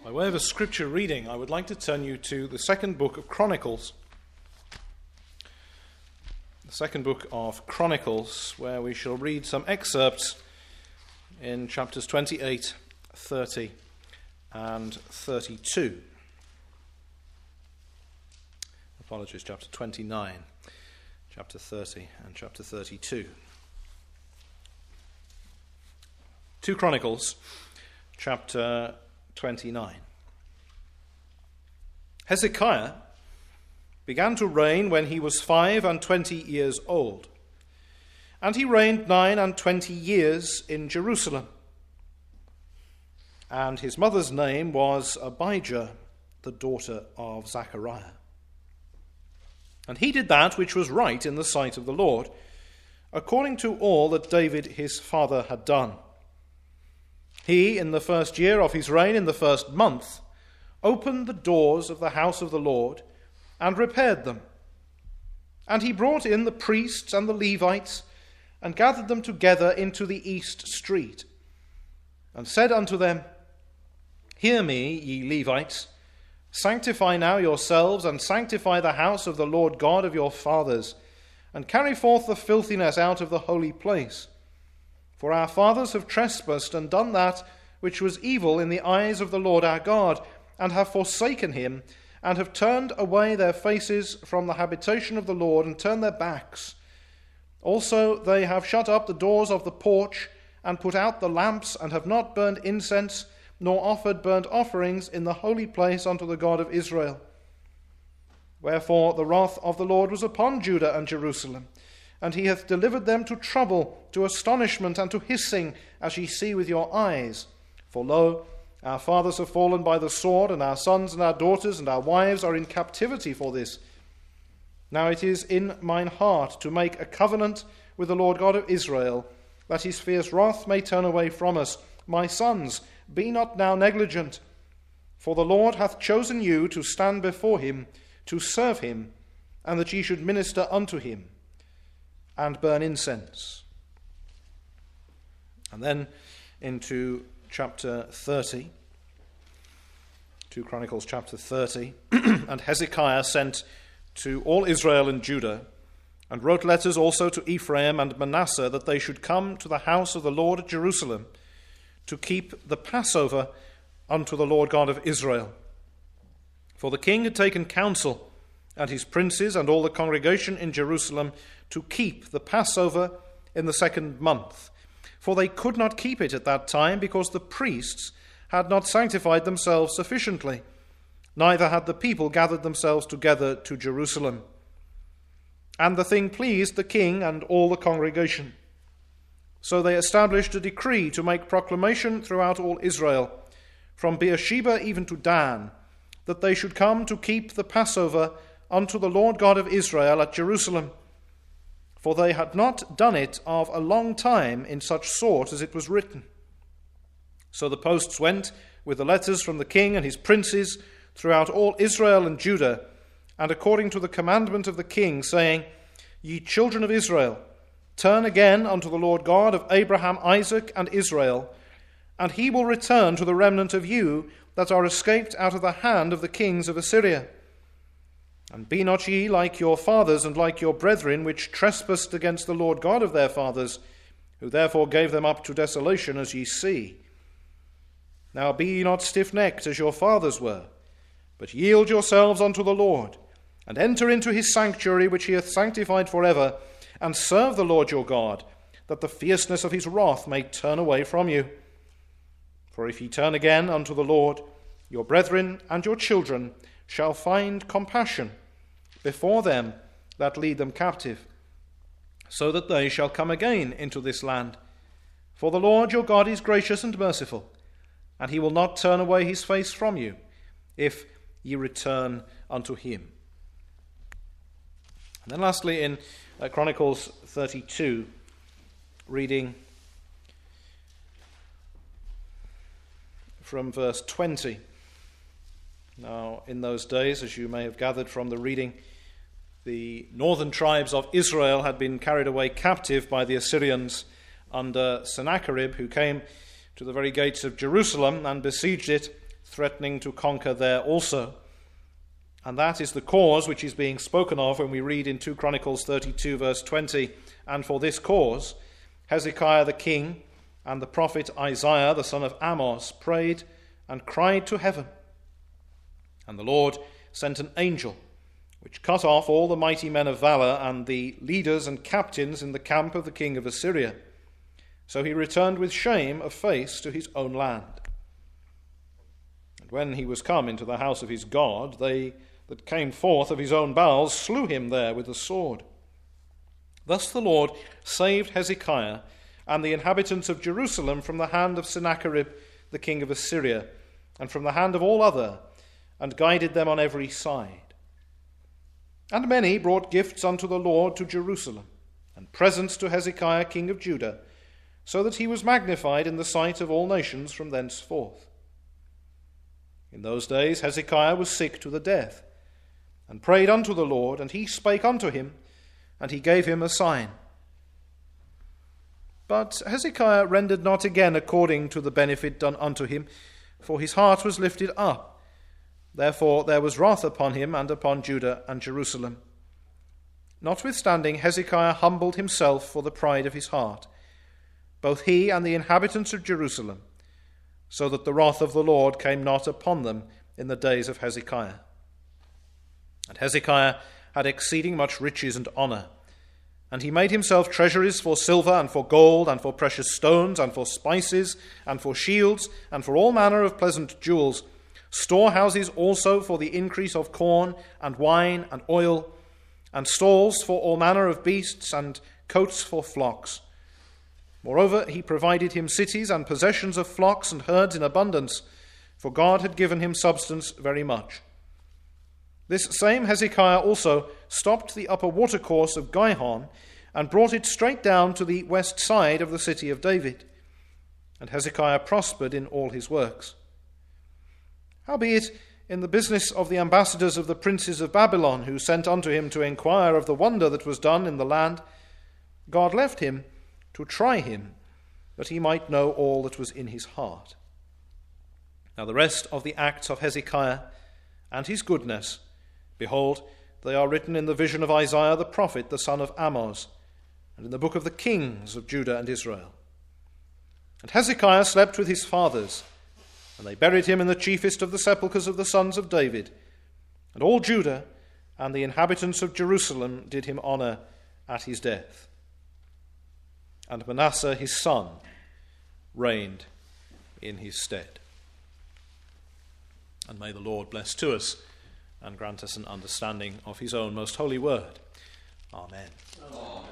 By way of a scripture reading, I would like to turn you to the second book of Chronicles. The second book of Chronicles, where we shall read some excerpts in chapters 28, 30, and 32. Apologies, chapter 29, chapter 30, and chapter 32. 2 Chronicles, chapter 29. Hezekiah began to reign when he was 25 years old, and he reigned 29 years in Jerusalem. And his mother's name was Abijah, the daughter of Zechariah. And he did that which was right in the sight of the Lord, according to all that David his father had done. He, in the first year of his reign, in the first month, opened the doors of the house of the Lord and repaired them. And he brought in the priests and the Levites and gathered them together into the east street, and said unto them, Hear me, ye Levites, sanctify now yourselves, and sanctify the house of the Lord God of your fathers, and carry forth the filthiness out of the holy place. For our fathers have trespassed and done that which was evil in the eyes of the Lord our God, and have forsaken him, and have turned away their faces from the habitation of the Lord, and turned their backs. Also they have shut up the doors of the porch, and put out the lamps, and have not burned incense, nor offered burnt offerings in the holy place unto the God of Israel. Wherefore the wrath of the Lord was upon Judah and Jerusalem, and he hath delivered them to trouble, to astonishment, and to hissing, as ye see with your eyes. For lo, our fathers have fallen by the sword, and our sons and our daughters and our wives are in captivity for this. Now it is in mine heart to make a covenant with the Lord God of Israel, that his fierce wrath may turn away from us. My sons, be not now negligent, for the Lord hath chosen you to stand before him, to serve him, and that ye should minister unto him, and burn incense. And then into chapter 30, 2 Chronicles chapter 30, and Hezekiah sent to all Israel and Judah, and wrote letters also to Ephraim and Manasseh, that they should come to the house of the Lord at Jerusalem, to keep the Passover unto the Lord God of Israel. For the king had taken counsel, and his princes and all the congregation in Jerusalem, to keep the Passover in the second month. For they could not keep it at that time, because the priests had not sanctified themselves sufficiently, neither had the people gathered themselves together to Jerusalem. And the thing pleased the king and all the congregation. So they established a decree to make proclamation throughout all Israel, from Beersheba even to Dan, that they should come to keep the Passover unto the Lord God of Israel at Jerusalem. For they had not done it of a long time in such sort as it was written. So the posts went with the letters from the king and his princes throughout all Israel and Judah, and according to the commandment of the king, saying, Ye children of Israel, turn again unto the Lord God of Abraham, Isaac, and Israel, and he will return to the remnant of you that are escaped out of the hand of the kings of Assyria. And be not ye like your fathers and like your brethren, which trespassed against the Lord God of their fathers, who therefore gave them up to desolation, as ye see. Now be ye not stiff-necked as your fathers were, but yield yourselves unto the Lord, and enter into his sanctuary, which he hath sanctified forever, and serve the Lord your God, that the fierceness of his wrath may turn away from you. For if ye turn again unto the Lord, your brethren and your children shall find compassion before them that lead them captive, so that they shall come again into this land. For the Lord your God is gracious and merciful, and he will not turn away his face from you, if ye return unto him. And then lastly, in Chronicles 32, reading from verse 20. Now, in those days, as you may have gathered from the reading, the northern tribes of Israel had been carried away captive by the Assyrians under Sennacherib, who came to the very gates of Jerusalem and besieged it threatening to conquer there also. And that is the cause which is being spoken of when we read in 2 Chronicles 32 verse 20, "And for this cause Hezekiah the king and the prophet Isaiah the son of Amoz prayed and cried to heaven. And the Lord sent an angel, which cut off all the mighty men of valor and the leaders and captains in the camp of the king of Assyria. So he returned with shame of face to his own land. And when he was come into the house of his God, they that came forth of his own bowels slew him there with the sword. Thus the Lord saved Hezekiah and the inhabitants of Jerusalem from the hand of Sennacherib the king of Assyria, and from the hand of all other, and guided them on every side. And many brought gifts unto the Lord to Jerusalem, and presents to Hezekiah king of Judah, so that he was magnified in the sight of all nations from thenceforth. In those days Hezekiah was sick to the death, and prayed unto the Lord, and he spake unto him, and he gave him a sign. But Hezekiah rendered not again according to the benefit done unto him, for his heart was lifted up. Therefore there was wrath upon him and upon Judah and Jerusalem. Notwithstanding, Hezekiah humbled himself for the pride of his heart, both he and the inhabitants of Jerusalem, so that the wrath of the Lord came not upon them in the days of Hezekiah. And Hezekiah had exceeding much riches and honour, and he made himself treasuries for silver and for gold and for precious stones and for spices and for shields and for all manner of pleasant jewels, storehouses also for the increase of corn and wine and oil, and stalls for all manner of beasts and coats for flocks. Moreover, he provided him cities and possessions of flocks and herds in abundance, for God had given him substance very much. This same Hezekiah also stopped the upper watercourse of Gihon, and brought it straight down to the west side of the city of David. And Hezekiah prospered in all his works. Howbeit, in the business of the ambassadors of the princes of Babylon, who sent unto him to inquire of the wonder that was done in the land, God left him to try him, that he might know all that was in his heart. Now the rest of the acts of Hezekiah and his goodness, behold, they are written in the vision of Isaiah the prophet, the son of Amoz, and in the book of the kings of Judah and Israel. And Hezekiah slept with his fathers, and they buried him in the chiefest of the sepulchres of the sons of David. And all Judah and the inhabitants of Jerusalem did him honour at his death. And Manasseh his son reigned in his stead. And may the Lord bless to us and grant us an understanding of his own most holy word. Amen. Amen.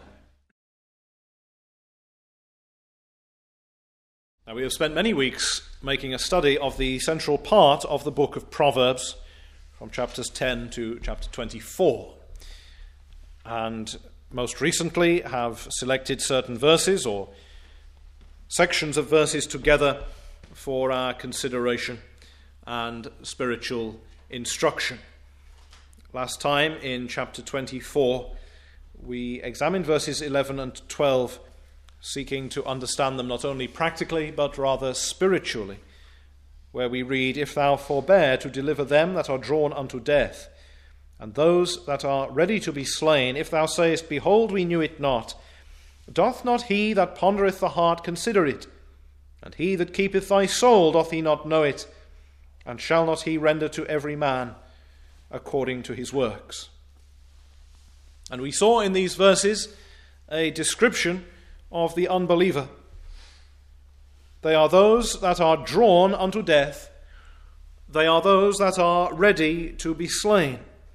Now, we have spent many weeks making a study of the central part of the book of Proverbs, from chapters 10 to chapter 24. And most recently have selected certain verses or sections of verses together for our consideration and spiritual instruction. Last time, in chapter 24, we examined verses 11 and 12, seeking to understand them not only practically, but rather spiritually, where we read, "If thou forbear to deliver them that are drawn unto death, and those that are ready to be slain, if thou sayest, Behold, we knew it not, doth not he that pondereth the heart consider it? And he that keepeth thy soul, doth he not know it? And shall not he render to every man according to his works?" And we saw in these verses a description of the unbeliever. They are those that are drawn unto death. They are those that are ready to be slain.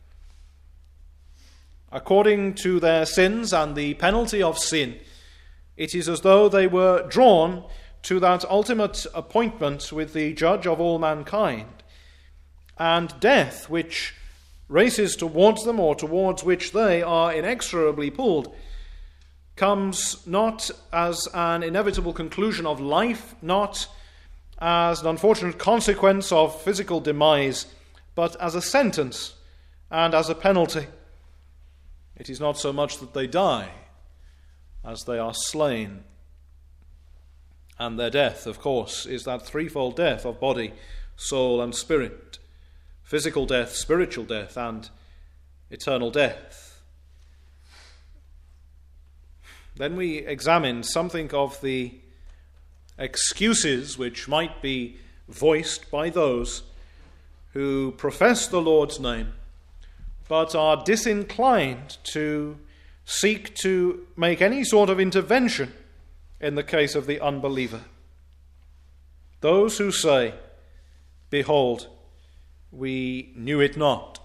According to their sins and the penalty of sin, it is as though they were drawn to that ultimate appointment with the judge of all mankind. And death, which races towards them or towards which they are inexorably pulled, comes not as an inevitable conclusion of life, not as an unfortunate consequence of physical demise, but as a sentence and as a penalty. It is not so much that they die as they are slain. And their death, of course, is that threefold death of body, soul, and spirit, physical death, spiritual death, and eternal death. Then we examine something of the excuses which might be voiced by those who profess the Lord's name, but are disinclined to seek to make any sort of intervention in the case of the unbeliever. Those who say, "Behold, we knew it not."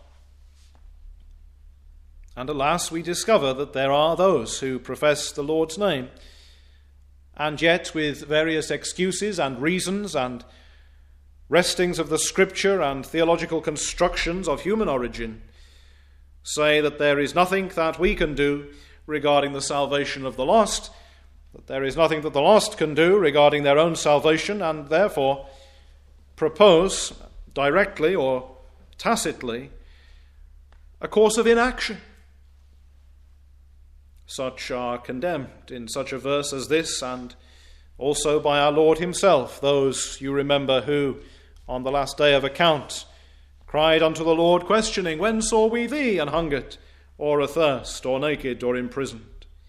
And alas, we discover that there are those who profess the Lord's name, and yet with various excuses and reasons and wrestings of the Scripture and theological constructions of human origin, say that there is nothing that we can do regarding the salvation of the lost, that there is nothing that the lost can do regarding their own salvation, and therefore propose, directly or tacitly, a course of inaction. Such are condemned in such a verse as this, and also by our Lord himself, those, you remember, who, on the last day of account, cried unto the Lord, questioning, "When saw we thee an hungered, or athirst, or naked, or imprisoned?"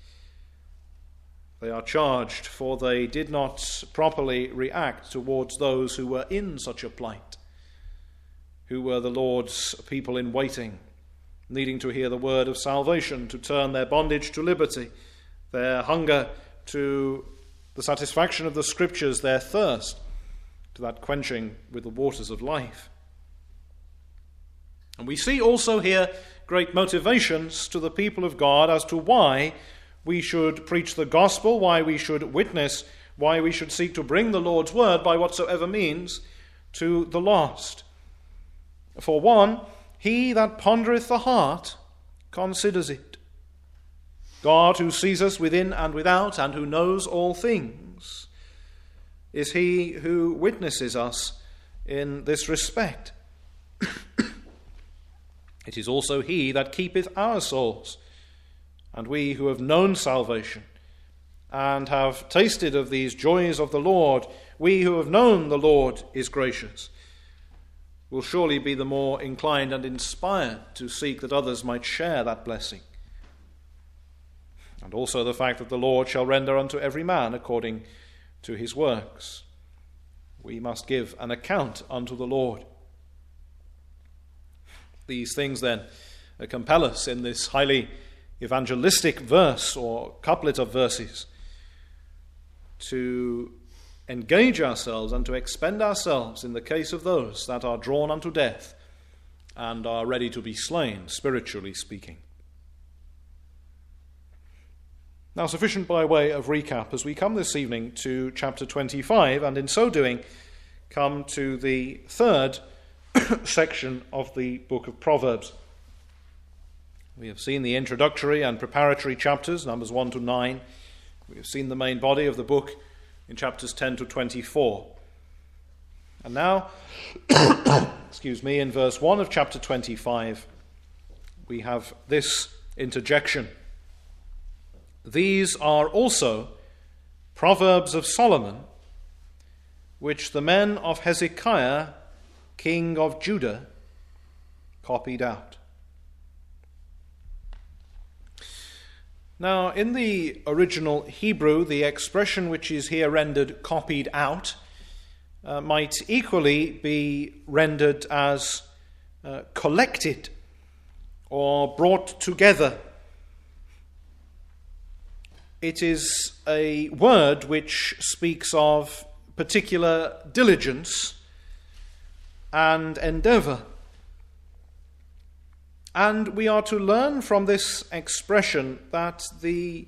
They are charged, for they did not properly react towards those who were in such a plight, who were the Lord's people in waiting, needing to hear the word of salvation, to turn their bondage to liberty, their hunger to the satisfaction of the Scriptures, their thirst to that quenching with the waters of life. And we see also here great motivations to the people of God as to why we should preach the gospel, why we should witness, why we should seek to bring the Lord's word by whatsoever means to the lost. For one, he that pondereth the heart considers it. God, who sees us within and without, and who knows all things, is he who witnesses us in this respect. It is also he that keepeth our souls, and we who have known salvation and have tasted of these joys of the Lord, we who have known the Lord is gracious, will surely be the more inclined and inspired to seek that others might share that blessing. And also the fact that the Lord shall render unto every man according to his works. We must give an account unto the Lord. These things then compel us in this highly evangelistic verse or couplet of verses to engage ourselves and to expend ourselves in the case of those that are drawn unto death and are ready to be slain, spiritually speaking. Now, sufficient by way of recap as we come this evening to chapter 25, and in so doing come to the third section of the book of Proverbs. We have seen the introductory and preparatory chapters, numbers 1 to 9. We have seen the main body of the book in chapters 10 to 24. And now, in verse 1 of chapter 25, we have this interjection. These are also Proverbs of Solomon, which the men of Hezekiah, king of Judah, copied out. Now, in the original Hebrew, the expression which is here rendered copied out might equally be rendered as collected or brought together. It is a word which speaks of particular diligence and endeavor. And we are to learn from this expression that the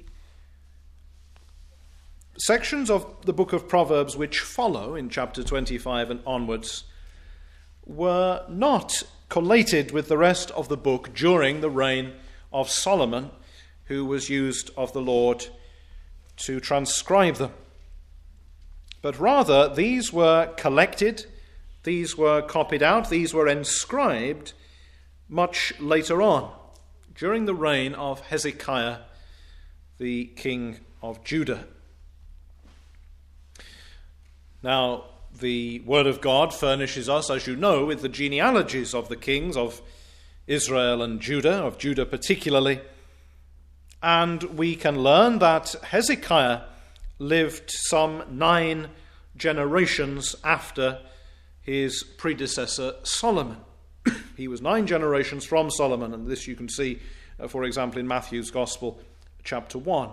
sections of the book of Proverbs which follow in chapter 25 and onwards were not collated with the rest of the book during the reign of Solomon, who was used of the Lord to transcribe them. But rather, these were collected, these were copied out, these were inscribed much later on, during the reign of Hezekiah, the king of Judah. Now, the Word of God furnishes us, as you know, with the genealogies of the kings of Israel and Judah, of Judah particularly. And we can learn that Hezekiah lived some 9 generations after his predecessor Solomon. He was 9 generations from Solomon, and this you can see, for example, in Matthew's Gospel, chapter 1.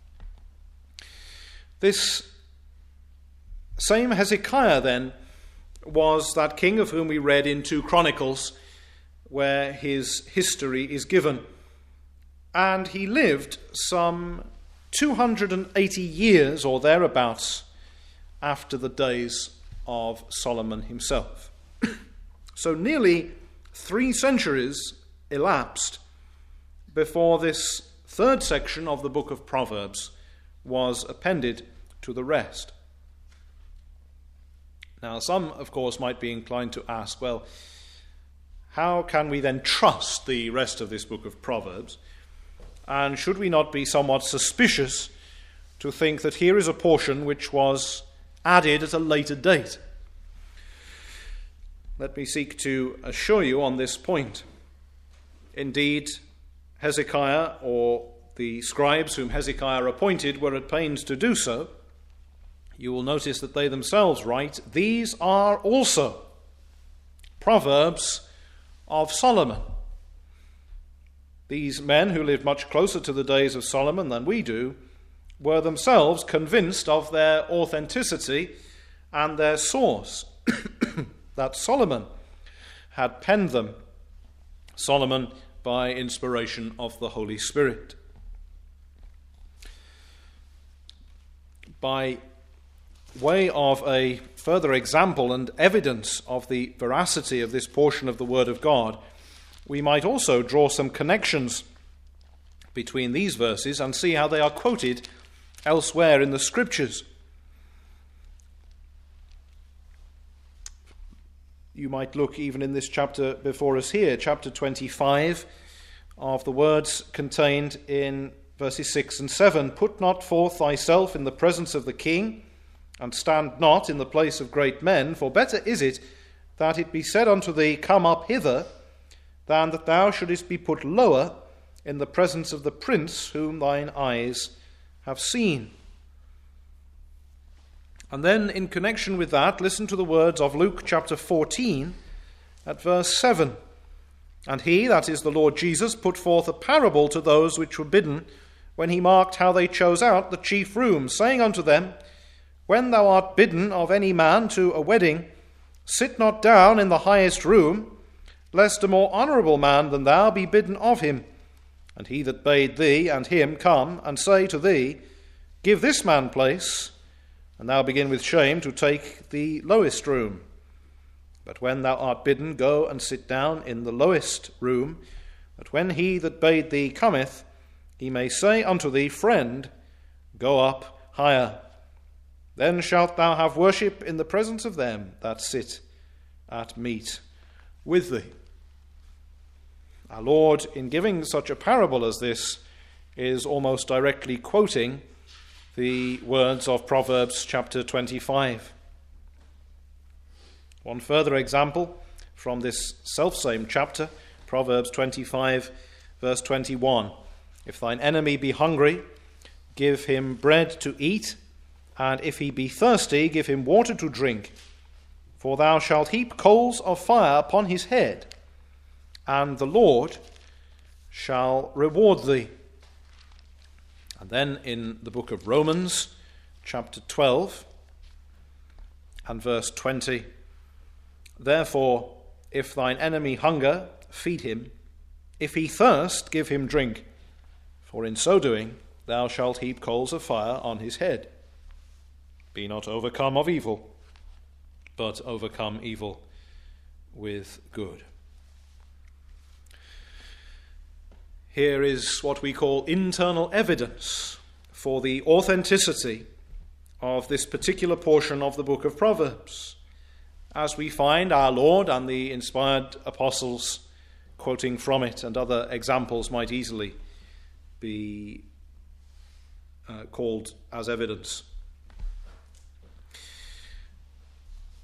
This same Hezekiah, then, was that king of whom we read in 2 Chronicles, where his history is given. And he lived some 280 years or thereabouts after the days of Solomon himself. So nearly 3 centuries elapsed before this 3rd section of the book of Proverbs was appended to the rest. Now, some, of course, might be inclined to ask, well, how can we then trust the rest of this book of Proverbs? And should we not be somewhat suspicious to think that here is a portion which was added at a later date? Let me seek to assure you on this point. Indeed, Hezekiah, or the scribes whom Hezekiah appointed, were at pains to do so. You will notice that they themselves write, "These are also Proverbs of Solomon." These men, who lived much closer to the days of Solomon than we do, were themselves convinced of their authenticity and their source, that Solomon had penned them, Solomon by inspiration of the Holy Spirit. By way of a further example and evidence of the veracity of this portion of the Word of God, we might also draw some connections between these verses and see how they are quoted elsewhere in the Scriptures. You might look even in this chapter before us here, chapter 25, of the words contained in verses 6 and 7. "Put not forth thyself in the presence of the king, and stand not in the place of great men, for better is it that it be said unto thee, Come up hither, than that thou shouldest be put lower in the presence of the prince whom thine eyes have seen." And then, in connection with that, listen to the words of Luke chapter 14 at verse 7. "And he," that is the Lord Jesus, "put forth a parable to those which were bidden, when he marked how they chose out the chief rooms, saying unto them, When thou art bidden of any man to a wedding, sit not down in the highest room, lest a more honourable man than thou be bidden of him. And he that bade thee and him come and say to thee, Give this man place, and thou begin with shame to take the lowest room. But when thou art bidden, go and sit down in the lowest room, that when he that bade thee cometh, he may say unto thee, Friend, go up higher. Then shalt thou have worship in the presence of them that sit at meat with thee." Our Lord, in giving such a parable as this, is almost directly quoting the words of Proverbs chapter 25. One further example from this selfsame chapter, Proverbs 25, verse 21. "If thine enemy be hungry, give him bread to eat, and if he be thirsty, give him water to drink. For thou shalt heap coals of fire upon his head, and the Lord shall reward thee." And then in the book of Romans, chapter 12, and verse 20, "Therefore, if thine enemy hunger, feed him. If he thirst, give him drink. For in so doing, thou shalt heap coals of fire on his head. Be not overcome of evil, but overcome evil with good." Here is what we call internal evidence for the authenticity of this particular portion of the book of Proverbs, as we find our Lord and the inspired apostles quoting from it, and other examples might easily be called as evidence.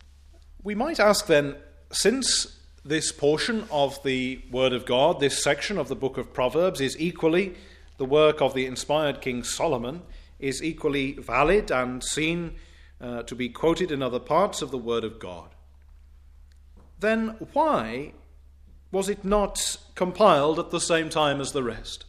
We might ask then, since this portion of the Word of God, this section of the book of Proverbs, is equally the work of the inspired King Solomon, is equally valid and seen to be quoted in other parts of the Word of God, then why was it not compiled at the same time as the rest?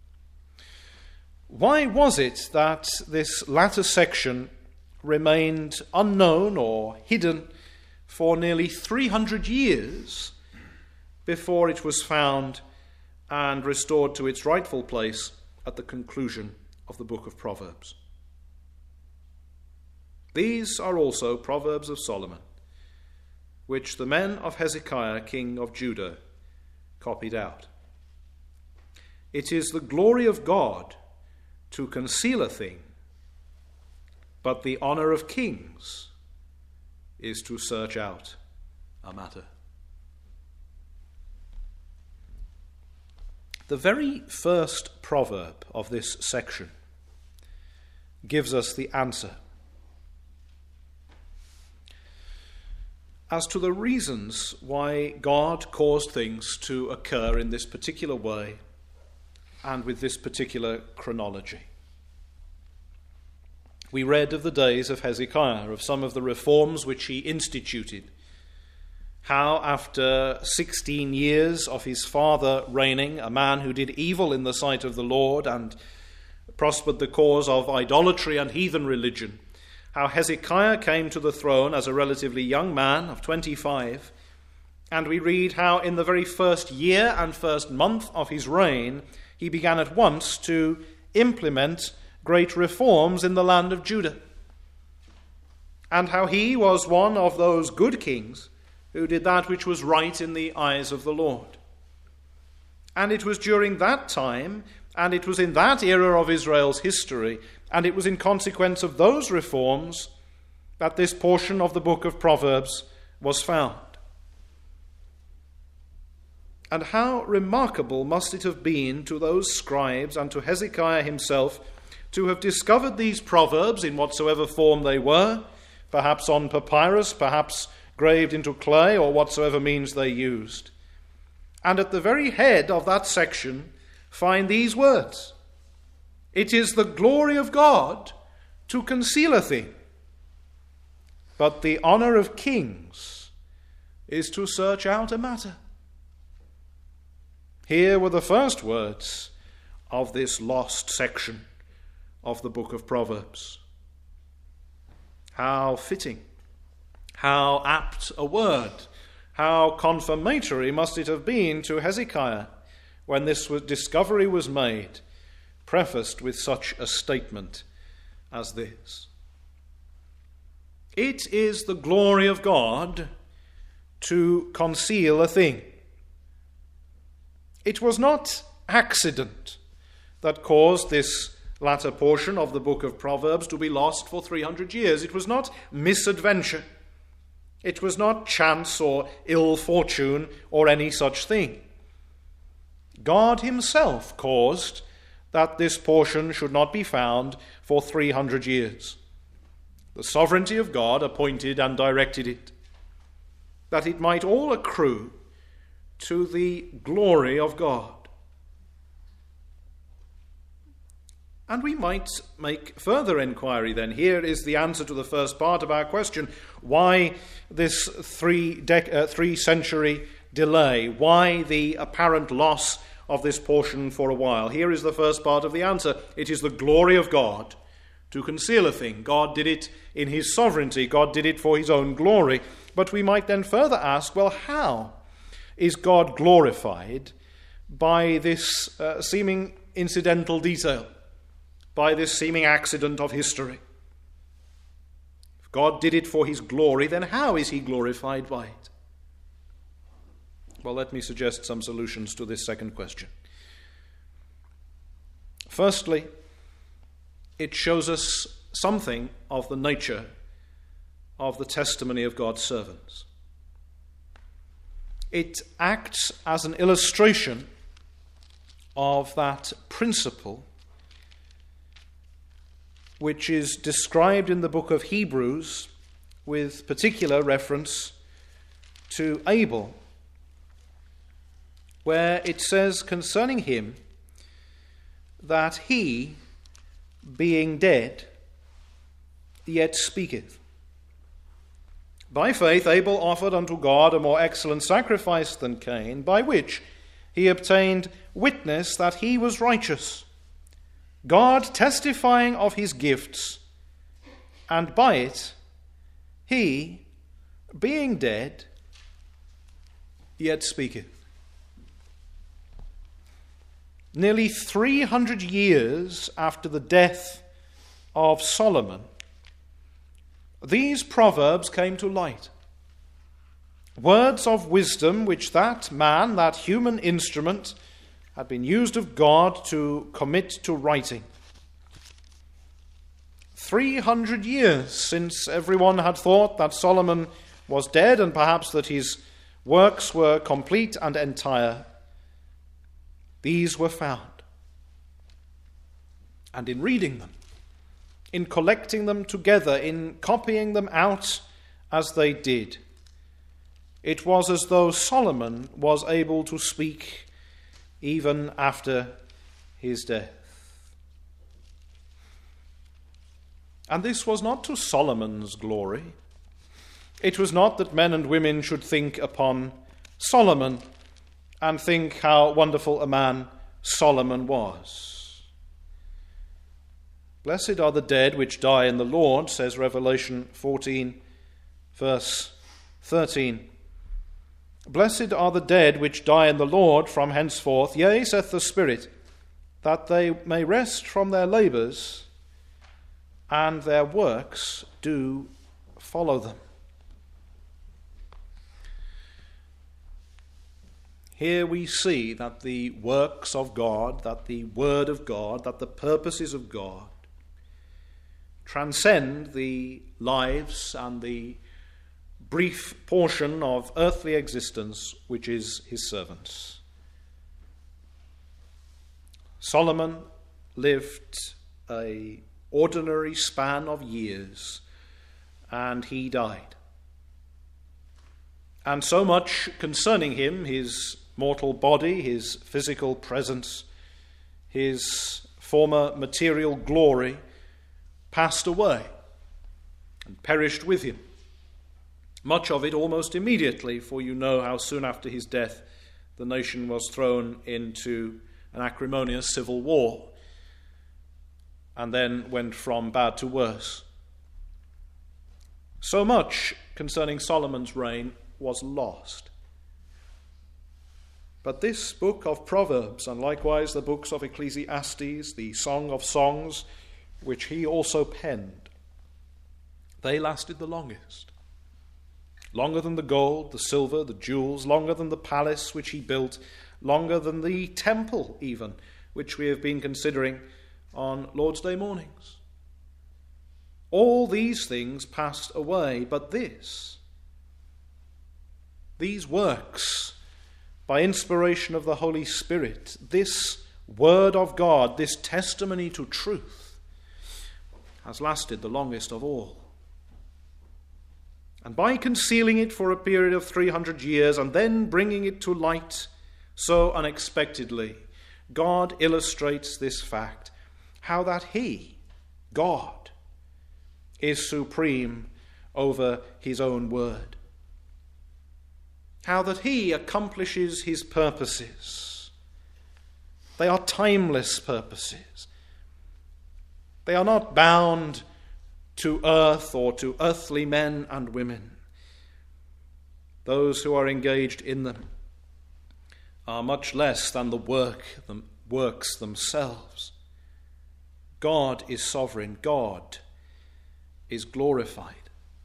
Why was it that this latter section remained unknown or hidden for nearly 300 years before it was found and restored to its rightful place at the conclusion of the book of Proverbs? These are also Proverbs of Solomon, which the men of Hezekiah, king of Judah, copied out. It is the glory of God to conceal a thing, but the honor of kings is to search out a matter. The very first proverb of this section gives us the answer as to the reasons why God caused things to occur in this particular way and with this particular chronology. We read of the days of Hezekiah, of some of the reforms which he instituted, how after 16 years of his father reigning, a man who did evil in the sight of the Lord and prospered the cause of idolatry and heathen religion, how Hezekiah came to the throne as a relatively young man of 25, and we read how in the very first year and first month of his reign, he began at once to implement great reforms in the land of Judah, and how he was one of those good kings who did that which was right in the eyes of the Lord. And it was during that time, and it was in that era of Israel's history, and it was in consequence of those reforms that this portion of the book of Proverbs was found. And how remarkable must it have been to those scribes and to Hezekiah himself to have discovered these proverbs in whatsoever form they were, perhaps on papyrus, perhaps graved into clay, or whatsoever means they used. And at the very head of that section find these words: "It is the glory of God to conceal a thing, but the honor of kings is to search out a matter." Here were the first words of this lost section of the book of Proverbs. How fitting, how apt a word, how confirmatory must it have been to Hezekiah when this discovery was made, prefaced with such a statement as this. It is the glory of God to conceal a thing. It was not accident that caused this latter portion of the book of Proverbs to be lost for 300 years. It was not misadventure. It was not chance or ill fortune or any such thing. God himself caused that this portion should not be found for 300 years. The sovereignty of God appointed and directed it, that it might all accrue to the glory of God. And we might make further inquiry then. Here is the answer to the first part of our question. Why this three-century delay? Why the apparent loss of this portion for a while? Here is the first part of the answer. It is the glory of God to conceal a thing. God did it in his sovereignty. God did it for his own glory. But we might then further ask, well, how is God glorified by this seeming incidental detail? By this seeming accident of history? If God did it for his glory, then how is he glorified by it? Well, let me suggest some solutions to this second question. Firstly, it shows us something of the nature of the testimony of God's servants. It acts as an illustration of that principle which is described in the book of Hebrews with particular reference to Abel, where it says concerning him that he, being dead, yet speaketh. By faith Abel offered unto God a more excellent sacrifice than Cain, by which he obtained witness that he was righteous, God testifying of his gifts, and by it he, being dead, yet speaketh. Nearly 300 years after the death of Solomon, these proverbs came to light. Words of wisdom which that man, that human instrument, had been used of God to commit to writing. 300 years since everyone had thought that Solomon was dead and perhaps that his works were complete and entire. These were found. And in reading them, in collecting them together, in copying them out as they did, it was as though Solomon was able to speak even after his death. And this was not to Solomon's glory. It was not that men and women should think upon Solomon and think how wonderful a man Solomon was. Blessed are the dead which die in the Lord, says Revelation 14, verse 13. Blessed are the dead which die in the Lord from henceforth, yea, saith the Spirit, that they may rest from their labours, and their works do follow them. Here we see that the works of God, that the Word of God, that the purposes of God transcend the lives and the brief portion of earthly existence which is his servants. Solomon lived an ordinary span of years, and he died. And so much concerning him, his mortal body, his physical presence, his former material glory, passed away and perished with him. Much of it almost immediately, for you know how soon after his death the nation was thrown into an acrimonious civil war and then went from bad to worse. So much concerning Solomon's reign was lost. But this book of Proverbs, and likewise the books of Ecclesiastes, the Song of Songs, which he also penned, they lasted the longest. Longer than the gold, the silver, the jewels, longer than the palace which he built, longer than the temple even, which we have been considering on Lord's Day mornings. All these things passed away, but these works, by inspiration of the Holy Spirit, this Word of God, this testimony to truth, has lasted the longest of all. And by concealing it for a period of 300 years and then bringing it to light so unexpectedly, God illustrates this fact, how that he, God, is supreme over his own word. How that he accomplishes his purposes. They are timeless purposes. They are not bound to earth or to earthly men and women. Those who are engaged in them are much less than the works themselves. God is sovereign. God is glorified.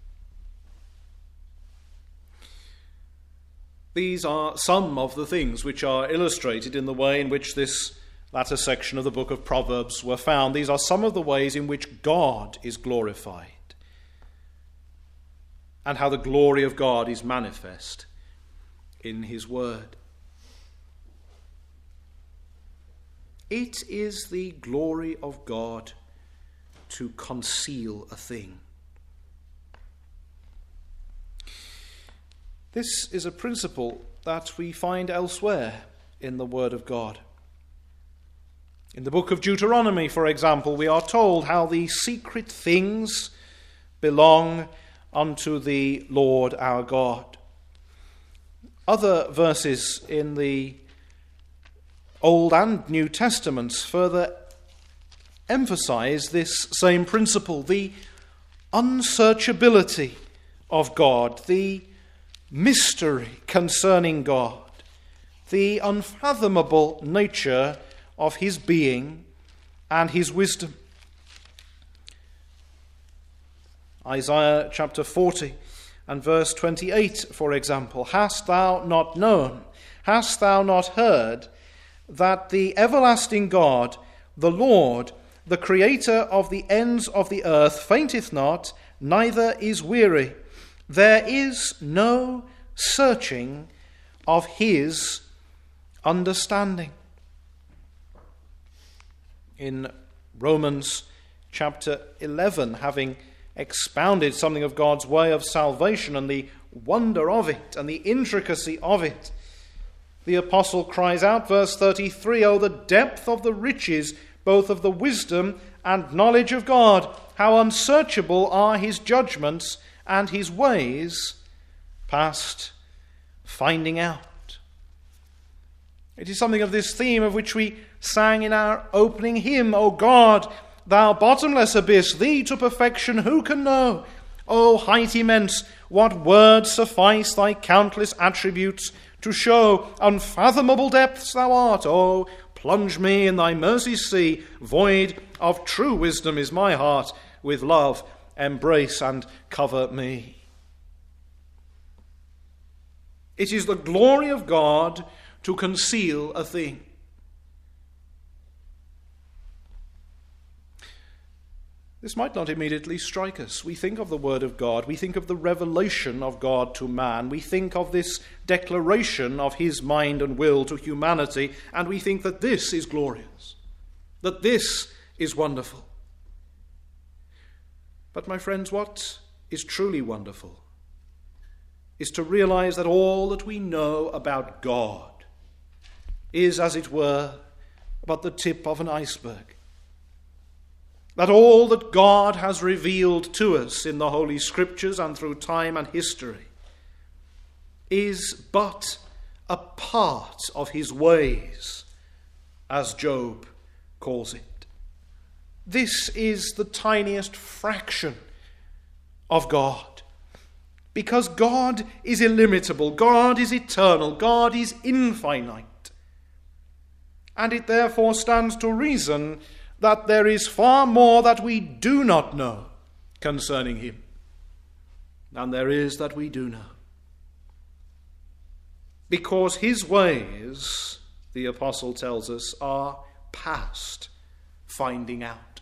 These are some of the things which are illustrated in the way in which this latter section of the book of Proverbs were found. These are some of the ways in which God is glorified and how the glory of God is manifest in his word. It is the glory of God to conceal a thing. This is a principle that we find elsewhere in the Word of God. In the book of Deuteronomy, for example, we are told how the secret things belong unto the Lord our God. Other verses in the Old and New Testaments further emphasize this same principle, the unsearchability of God, the mystery concerning God, the unfathomable nature of his being and his wisdom. Isaiah chapter 40 and verse 28, for example, "Hast thou not known, hast thou not heard, that the everlasting God, the Lord, the creator of the ends of the earth, fainteth not, neither is weary. There is no searching of his understanding." In Romans chapter 11, having expounded something of God's way of salvation and the wonder of it and the intricacy of it, the apostle cries out, verse 33, "Oh, the depth of the riches, both of the wisdom and knowledge of God! How unsearchable are his judgments and his ways past finding out." It is something of this theme of which we sang in our opening hymn, "O God, thou bottomless abyss, thee to perfection who can know? O height immense, what words suffice thy countless attributes to show? Unfathomable depths thou art, O plunge me in thy mercy's sea. Void of true wisdom is my heart, with love embrace and cover me." It is the glory of God to conceal a thing. This might not immediately strike us. We think of the Word of God, we think of the revelation of God to man, we think of this declaration of his mind and will to humanity, and we think that this is glorious, that this is wonderful. But my friends, what is truly wonderful is to realize that all that we know about God is, as it were, but the tip of an iceberg. That all that God has revealed to us in the Holy Scriptures and through time and history is but a part of his ways, as Job calls it. This is the tiniest fraction of God, because God is illimitable, God is eternal, God is infinite, and it therefore stands to reason that there is far more that we do not know concerning him than there is that we do know. Because his ways, the apostle tells us, are past finding out.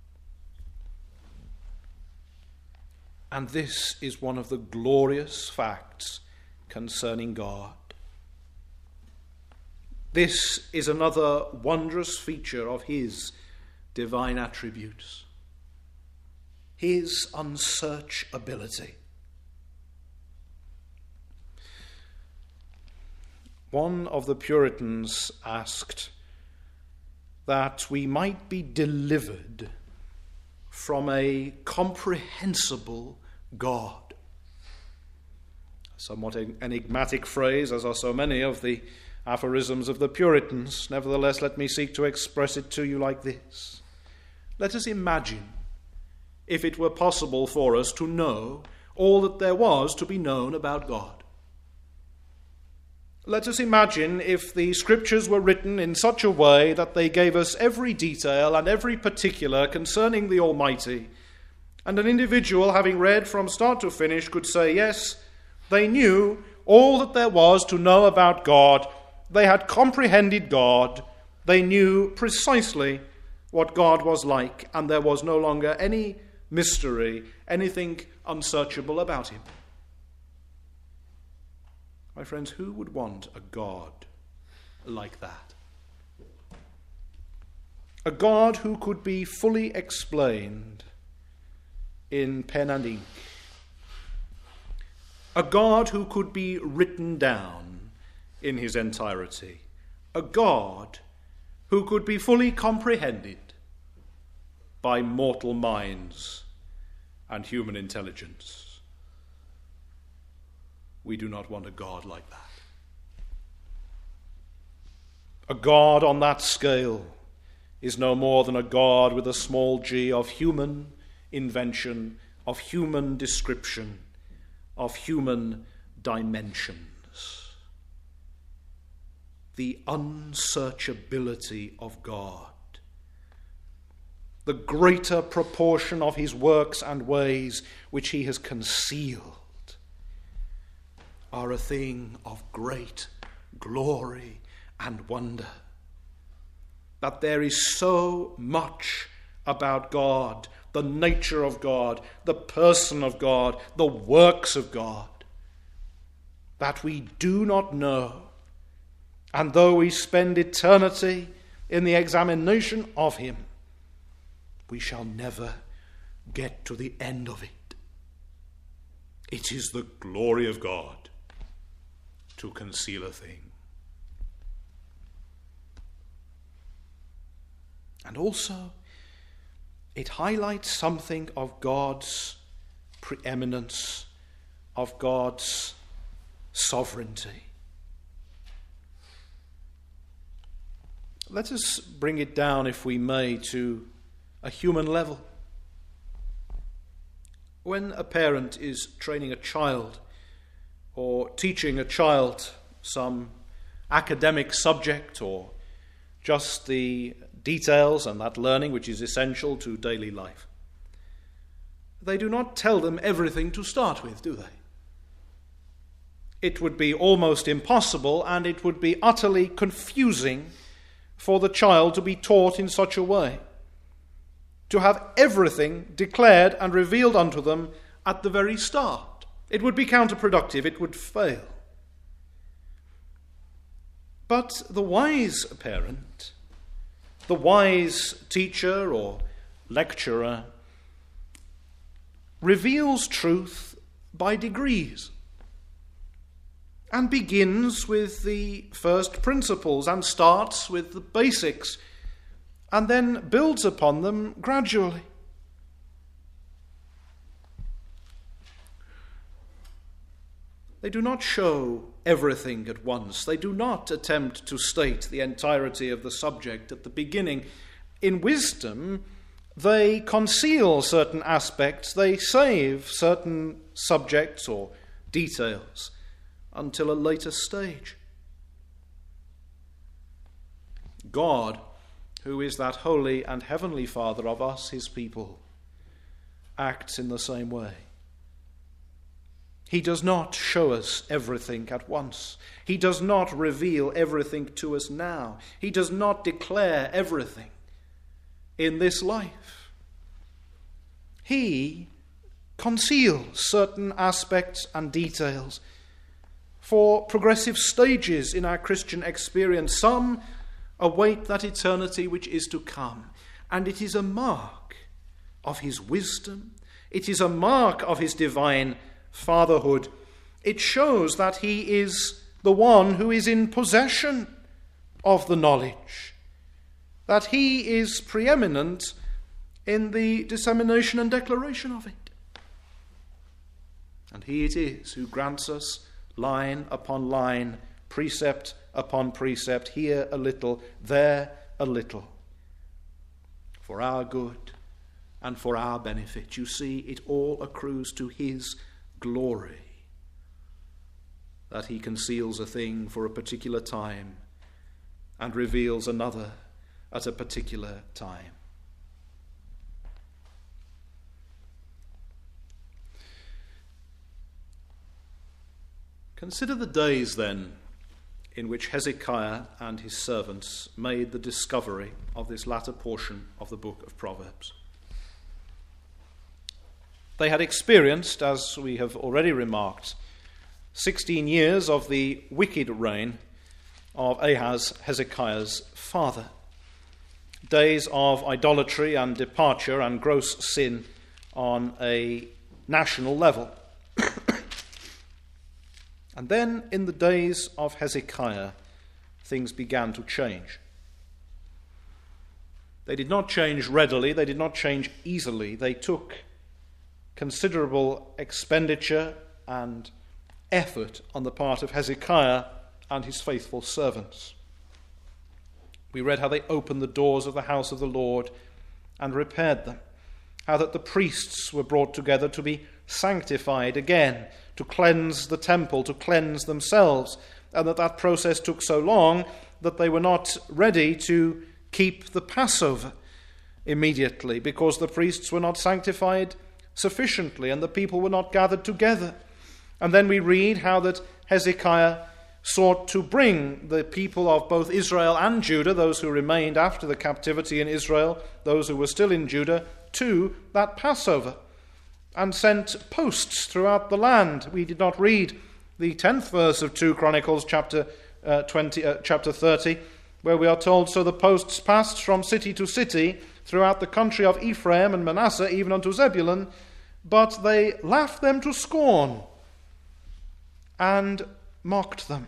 And this is one of the glorious facts concerning God. This is another wondrous feature of his divine attributes, his unsearchability. One of the Puritans asked that we might be delivered from a comprehensible God. Somewhat enigmatic phrase, as are so many of the aphorisms of the Puritans. Nevertheless, let me seek to express it to you like this. Let us imagine if it were possible for us to know all that there was to be known about God. Let us imagine if the Scriptures were written in such a way that they gave us every detail and every particular concerning the Almighty, and an individual, having read from start to finish, could say, yes, they knew all that there was to know about God. They had comprehended God. They knew precisely what God was like, and there was no longer any mystery, anything unsearchable about him. My friends, who would want a God like that? A God who could be fully explained in pen and ink. a God who could be written down in his entirety, a God who could be fully comprehended by mortal minds and human intelligence. We do not want a God like that. A God on that scale is no more than a God with a small g of human invention, of human description, of human dimensions. The unsearchability of God, the greater proportion of his works and ways which he has concealed, are a thing of great glory and wonder. That there is so much about God, the nature of God, the person of God, the works of God, that we do not know. And though we spend eternity in the examination of him, we shall never get to the end of it. It is the glory of God to conceal a thing. And also, it highlights something of God's preeminence, of God's sovereignty. Let us bring it down, if we may, to a human level. When a parent is training a child or teaching a child some academic subject or just the details and that learning which is essential to daily life, they do not tell them everything to start with, do they? It would be almost impossible, and it would be utterly confusing for the child to be taught in such a way, to have everything declared and revealed unto them at the very start. It would be counterproductive, it would fail. But the wise parent, the wise teacher or lecturer, reveals truth by degrees and begins with the first principles and starts with the basics and then builds upon them gradually. They do not show everything at once. They do not attempt to state the entirety of the subject at the beginning. In wisdom, they conceal certain aspects. They save certain subjects or details until a later stage. God, who is that holy and heavenly Father of us, his people, acts in the same way. He does not show us everything at once. He does not reveal everything to us now. He does not declare everything in this life. He conceals certain aspects and details for progressive stages in our Christian experience. Some await that eternity which is to come, and it is a mark of his wisdom. It is a mark of his divine fatherhood. It shows that he is the one who is in possession of the knowledge, that he is preeminent in the dissemination and declaration of it. And he it is who grants us line upon line, precept upon precept, here a little, there a little, for our good and for our benefit. You see, it all accrues to his glory, that he conceals a thing for a particular time and reveals another at a particular time. Consider the days, then, in which Hezekiah and his servants made the discovery of this latter portion of the book of Proverbs. They had experienced, as we have already remarked, 16 years of the wicked reign of Ahaz, Hezekiah's father. Days of idolatry and departure and gross sin on a national level. And then in the days of Hezekiah, things began to change. They did not change readily, they did not change easily. They took considerable expenditure and effort on the part of Hezekiah and his faithful servants. We read how they opened the doors of the house of the Lord and repaired them, how that the priests were brought together to be sanctified again, to cleanse the temple, to cleanse themselves, and that process took so long that they were not ready to keep the Passover immediately because the priests were not sanctified sufficiently and the people were not gathered together. And then we read how that Hezekiah sought to bring the people of both Israel and Judah, those who remained after the captivity in Israel, those who were still in Judah, to that Passover, and sent posts throughout the land. We did not read the 10th verse of 2 Chronicles chapter 30, where we are told, "So the posts passed from city to city throughout the country of Ephraim and Manasseh, even unto Zebulun, but they laughed them to scorn and mocked them."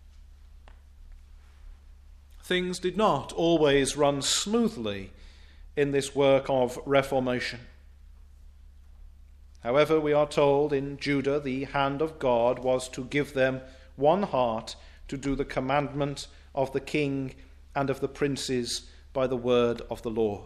Things did not always run smoothly in this work of reformation. However, we are told in Judah the hand of God was to give them one heart to do the commandment of the king and of the princes by the word of the Lord.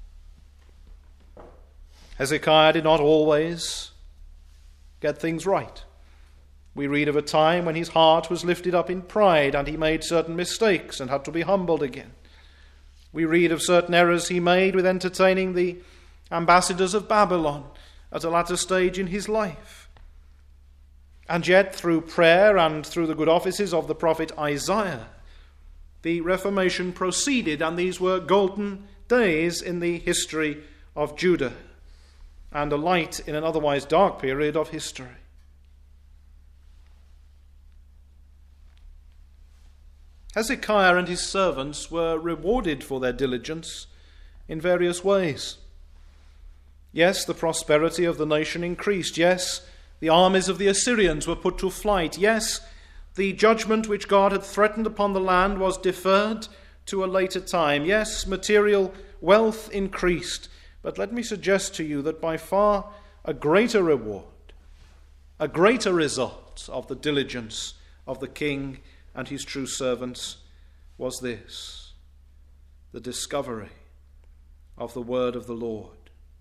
Hezekiah did not always get things right. We read of a time when his heart was lifted up in pride and he made certain mistakes and had to be humbled again. We read of certain errors he made with entertaining the ambassadors of Babylon at a latter stage in his life. And yet, through prayer and through the good offices of the prophet Isaiah, the Reformation proceeded, and these were golden days in the history of Judah, and a light in an otherwise dark period of history. Hezekiah and his servants were rewarded for their diligence in various ways. Yes, the prosperity of the nation increased. Yes, the armies of the Assyrians were put to flight. Yes, the judgment which God had threatened upon the land was deferred to a later time. Yes, material wealth increased. But let me suggest to you that by far a greater reward, a greater result of the diligence of the king and his true servants was this: the discovery of the word of the Lord.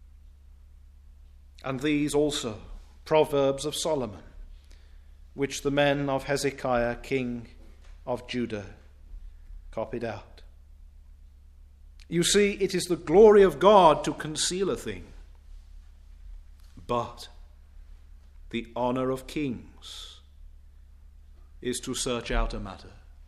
And these also, Proverbs of Solomon, which the men of Hezekiah, king of Judah, copied out. You see, it is the glory of God to conceal a thing, but the honor of kings is to search out a matter.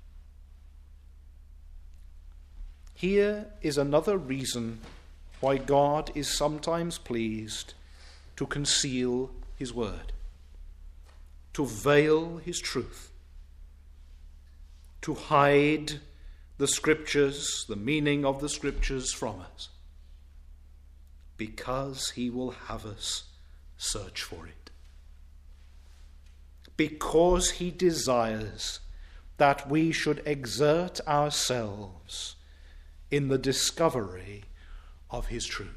Here is another reason why God is sometimes pleased to conceal his word, to veil his truth, to hide the scriptures, the meaning of the scriptures from us, because he will have us search for it. Because he desires that we should exert ourselves in the discovery of his truth.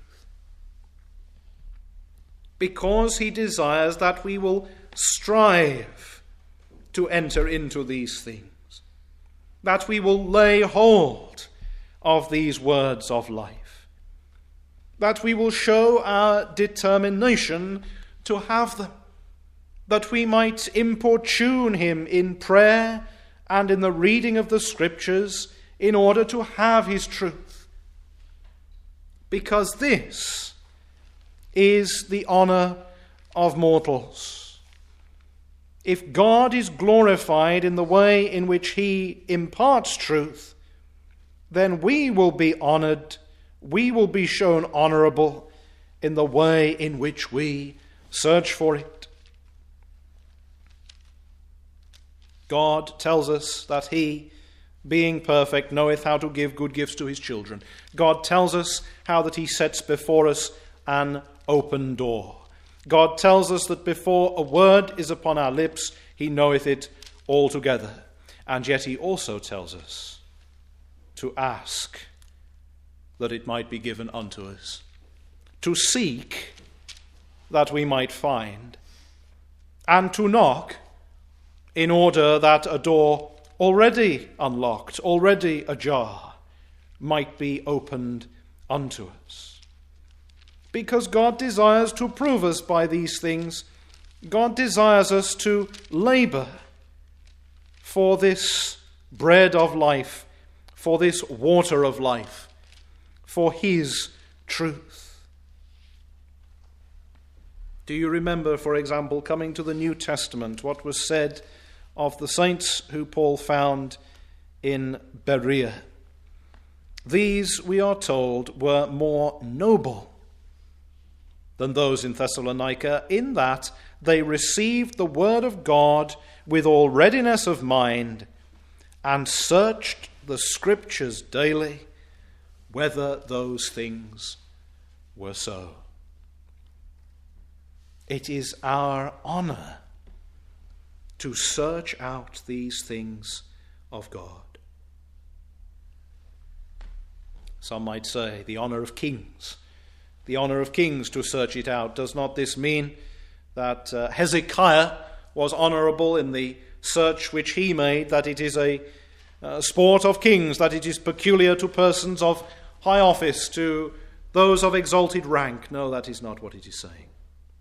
Because he desires that we will strive to enter into these things, that we will lay hold of these words of life, that we will show our determination to have them, that we might importune him in prayer and in the reading of the scriptures in order to have his truth. Because this is the honor of mortals. If God is glorified in the way in which he imparts truth, then we will be honored, we will be shown honorable in the way in which we search for it. God tells us that he, being perfect, knoweth how to give good gifts to his children. God tells us how that he sets before us an open door. God tells us that before a word is upon our lips, he knoweth it altogether. And yet he also tells us to ask that it might be given unto us, to seek that we might find, and to knock in order that a door already unlocked, already ajar, might be opened unto us. Because God desires to prove us by these things. God desires us to labor for this bread of life, for this water of life, for his truth. Do you remember, for example, coming to the New Testament, what was said of the saints who Paul found in Berea? These, we are told, were more noble than those in Thessalonica, in that they received the word of God with all readiness of mind, and searched the Scriptures daily, whether those things were so. It is our honor to search out these things of God. Some might say the honor of kings. The honor of kings to search it out. Does not this mean that Hezekiah was honorable in the search which he made, that it is a sport of kings, that it is peculiar to persons of high office, to those of exalted rank? No, that is not what it is saying.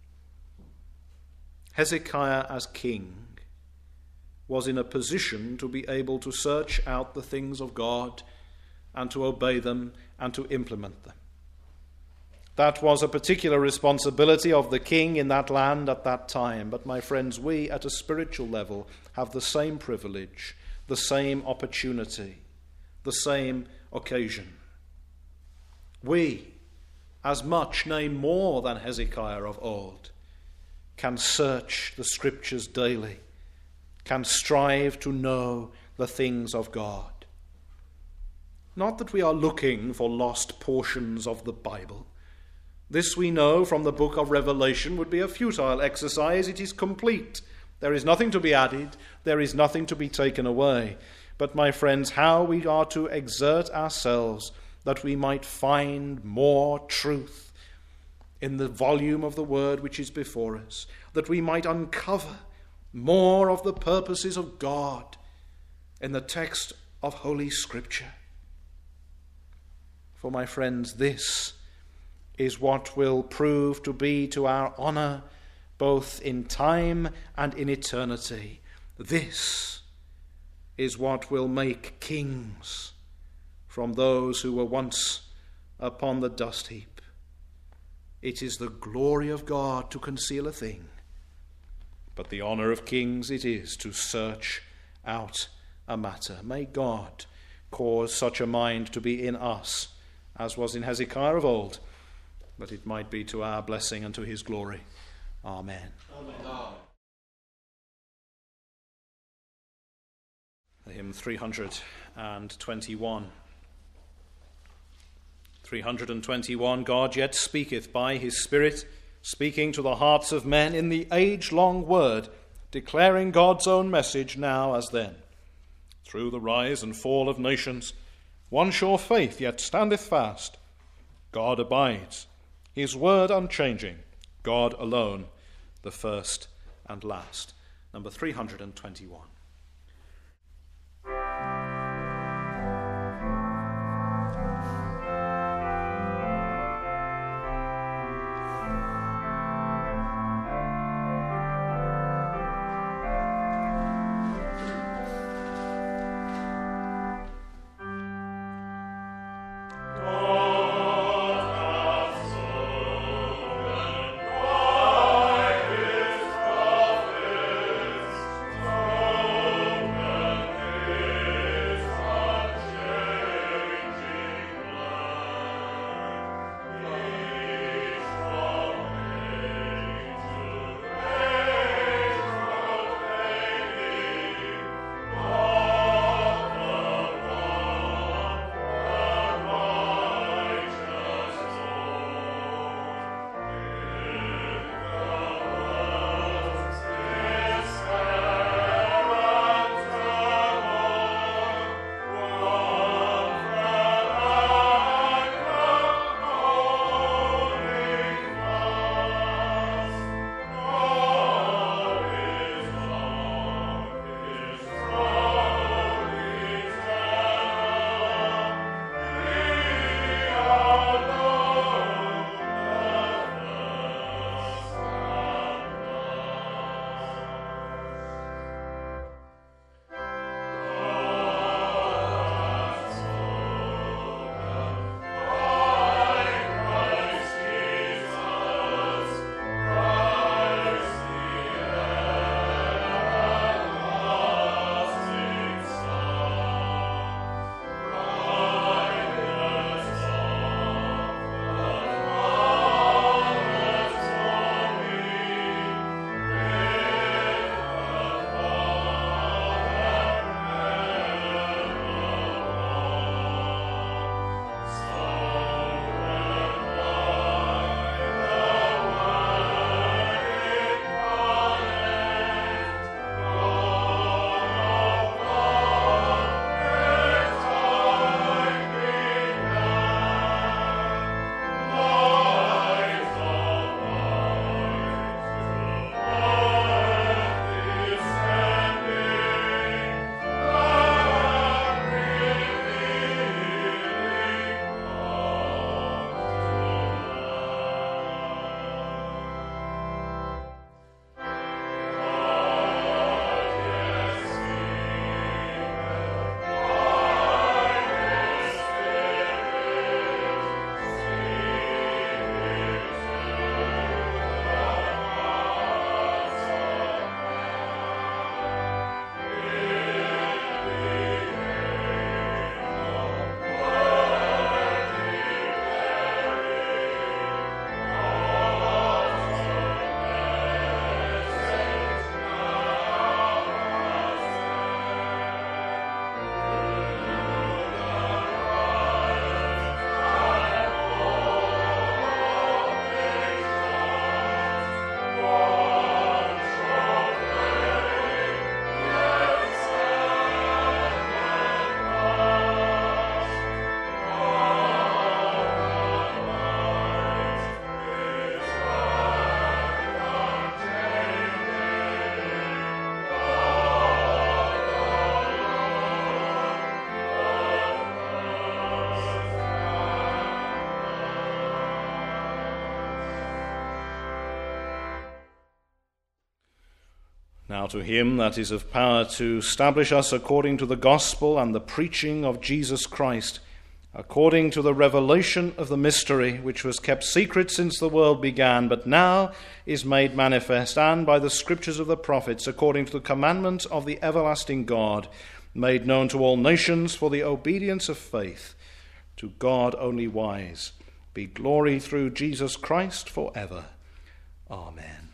Hezekiah as king was in a position to be able to search out the things of God and to obey them and to implement them. That was a particular responsibility of the king in that land at that time. But my friends, we at a spiritual level have the same privilege, the same opportunity, the same occasion. We, as much, nay more than Hezekiah of old, can search the Scriptures daily, can strive to know the things of God. Not that we are looking for lost portions of the Bible. This we know from the book of Revelation would be a futile exercise. It is complete. There is nothing to be added. There is nothing to be taken away. But my friends, how we are to exert ourselves that we might find more truth in the volume of the word which is before us, that we might uncover more of the purposes of God in the text of Holy Scripture. For my friends, this is what will prove to be to our honor both in time and in eternity. This is what will make kings from those who were once upon the dust heap. It is the glory of God to conceal a thing, but the honor of kings it is to search out a matter. May God cause such a mind to be in us, as was in Hezekiah of old, that it might be to our blessing and to his glory. Amen. Amen. The hymn 321. 321, God yet speaketh by his Spirit, speaking to the hearts of men in the age-long word, declaring God's own message now as then. Through the rise and fall of nations, one sure faith yet standeth fast. God abides, his word unchanging, God alone, the first and last. Number 321. Oh Now to him that is of power to establish us according to the gospel and the preaching of Jesus Christ, according to the revelation of the mystery, which was kept secret since the world began, but now is made manifest, and by the scriptures of the prophets, according to the commandment of the everlasting God, made known to all nations for the obedience of faith. To God only wise be glory through Jesus Christ forever. Amen.